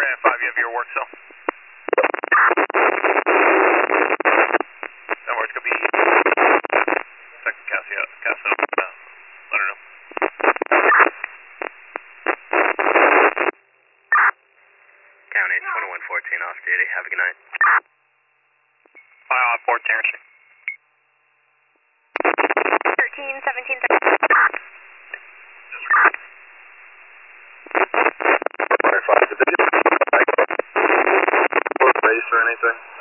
at 5, you have your work cell. That works, could be second Cassie out. Cassie out. Let her know. County 2114 off duty. Have a good night. 14. 13, 17, Did you race or anything?